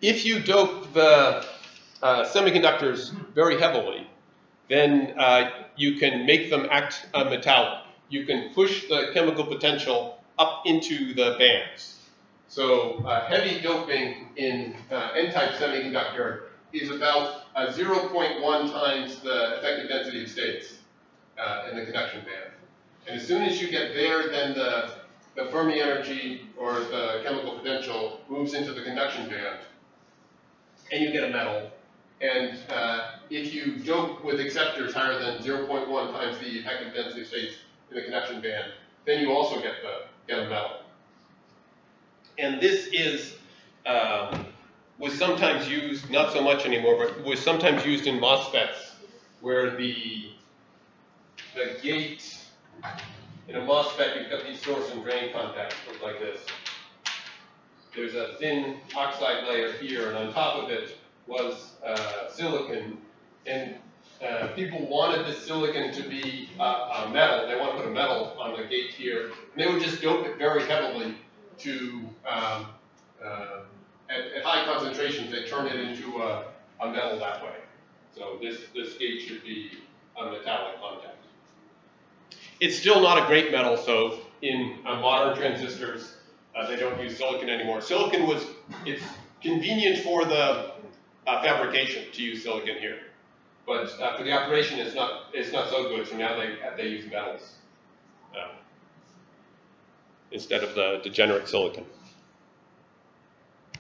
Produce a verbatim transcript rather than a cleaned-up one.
if you dope the uh, semiconductors very heavily, then uh, you can make them act uh, metallic. You can push the chemical potential up into the bands. So uh, heavy doping in uh, N-type semiconductor is about uh, zero point one times the effective density of states uh, in the conduction band. And as soon as you get there, then the, the Fermi energy or the chemical potential moves into the conduction band, and you get a metal. And uh, if you dope with acceptors higher than zero point one times the effective density of states in the conduction band, then you also get the get a metal. And this is um, was sometimes used, not so much anymore, but was sometimes used in MOSFETs, where the the gate in a MOSFET, you've got these source and drain contacts look like this. There's a thin oxide layer here, and on top of it was uh, silicon, and uh, people wanted this silicon to be uh, a metal. They want to put a metal on the gate here, and they would just dope it very heavily to, um, uh, at, at high concentrations, they turn it into a, a metal that way. So this, this gate should be a metallic contact. It's still not a great metal, so in uh, modern transistors, uh, they don't use silicon anymore. Silicon was, it's convenient for the uh, fabrication to use silicon here. But uh, for the operation, it's not, it's not so good, so now they, they use metals uh, instead of the degenerate silicon.